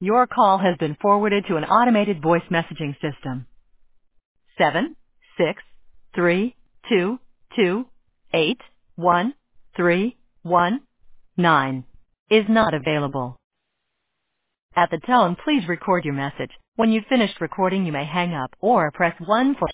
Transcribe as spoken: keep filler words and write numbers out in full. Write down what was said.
Your call has been forwarded to an automated voice messaging system. Seven, six, three, two, two, eight, one, three, one, nine is not available. At the tone, please record your message. When you've finished recording, you may hang up or press one for